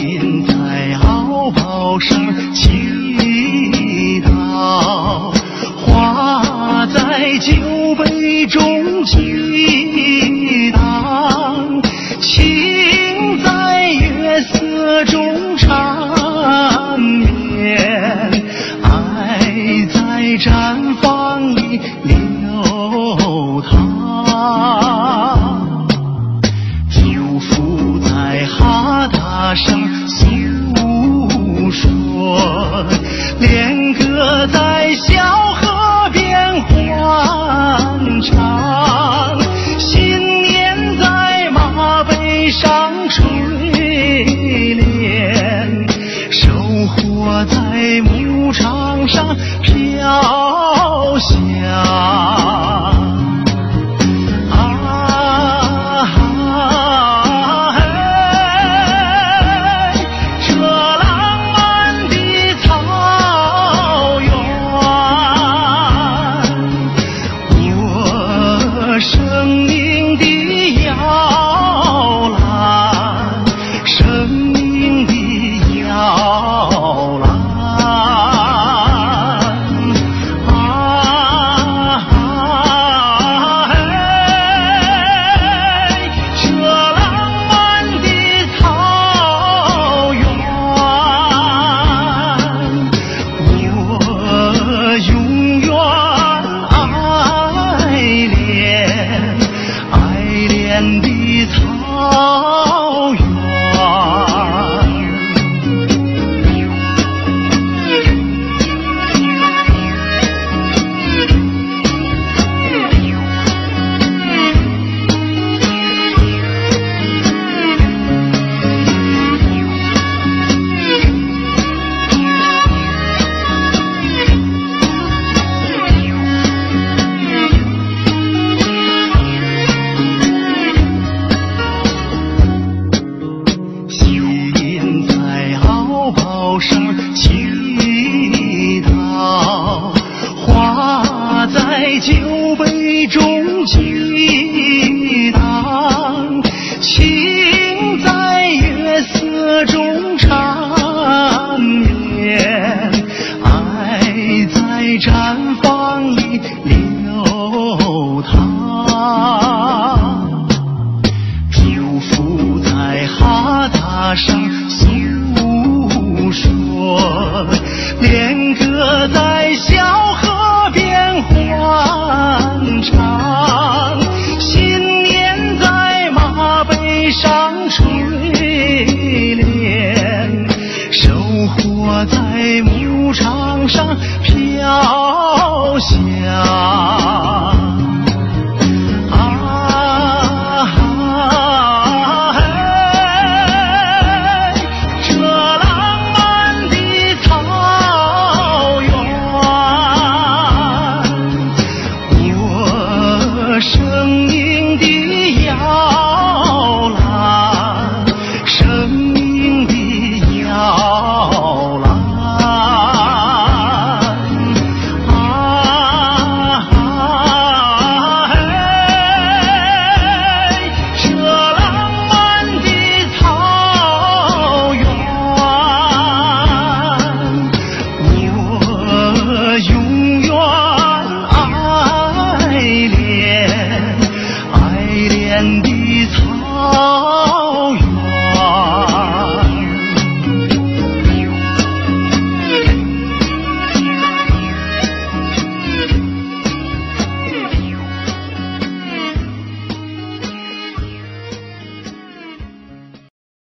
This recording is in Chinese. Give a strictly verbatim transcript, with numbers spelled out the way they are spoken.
饮在敖包上祈祷，花在酒杯中激荡，情在月色中缠绵，爱在毡房里流淌，祝福在哈达上诉说，恋歌在小河边欢唱，新年在马背上锤炼，收获在牧场上飘香。生命的摇篮，生命的摇篮啊啊！嘿，这浪漫的草原，我永远爱恋。爱恋的草原。上祈祷，花在酒杯中激荡，情在月色中缠绵，爱在毡房里流淌，祝福在哈达上